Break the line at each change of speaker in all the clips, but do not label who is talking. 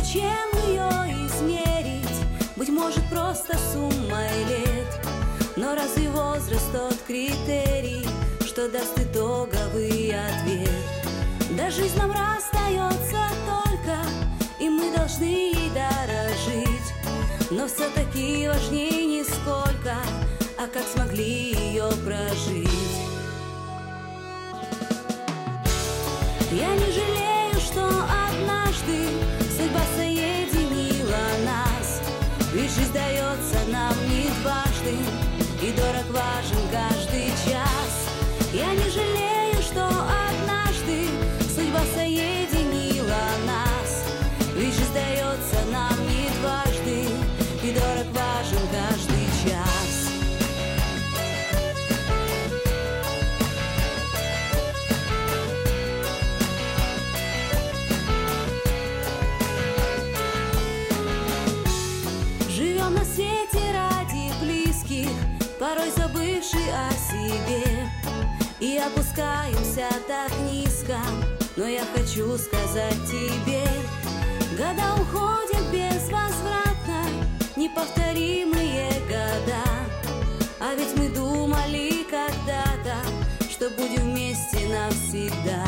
чем ее измерить, быть может, просто суммой лет. Но разве возраст тот критерий, что даст итоговый ответ? Да жизнь нам расстается только, и мы должны ей дорожить. Но все-таки важнее не сколько, а как смогли ее прожить. Я не жалею, что однажды судьба соединила нас, ведь жизнь дается нам не дважды, и дорог важен каждый час. Я не жалею, что однажды судьба соединила нас, ведь жизнь дается нам не дважды, и дорог важен каждый час. Живем на свете ради близких, порой забывши о себе, и опускаемся так низко. Но я хочу сказать тебе, года уходят безвозвратно, неповторимые года. А ведь мы думали когда-то, что будем вместе навсегда.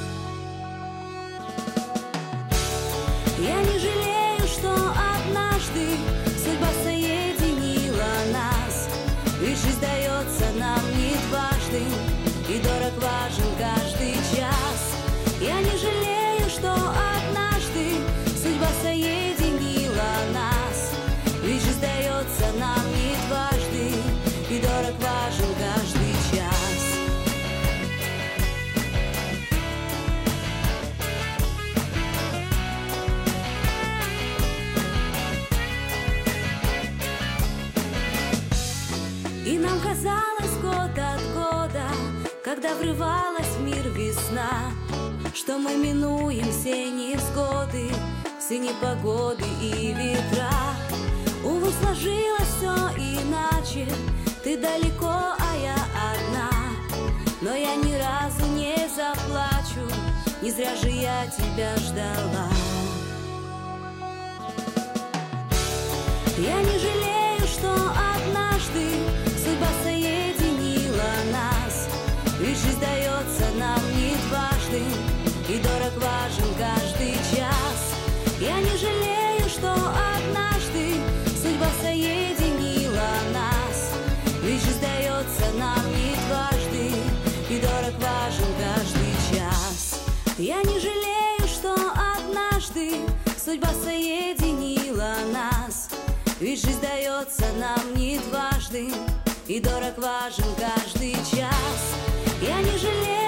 Я не жалею, что однажды судьба соединила нас, ведь жизнь дается нам не дважды, и дорог важен каждый час. Я не жалею, что однажды судьба соединила нас, ведь жизнь дается нам не дважды, и дорог важен каждый час. И нам казалось год от года, когда врывалась в мир весна, что мы минуем все невзгоды, все непогоды и ветра. Увы, сложилось все иначе, ты далеко, а я одна. Но я ни разу не заплачу, не зря же я тебя ждала. Я не жалею, что однажды судьба соединила нас, ведь жизнь дается нам не дважды, и дорог важен каждый час. Я не жалею, что однажды судьба соединила нас, ведь жизнь дается нам не дважды, и дорог важен каждый час. Я не жалею, что однажды судьба соединила нас, ведь жизнь дается нам не дважды, и дорог важен каждый час. Я не жалею.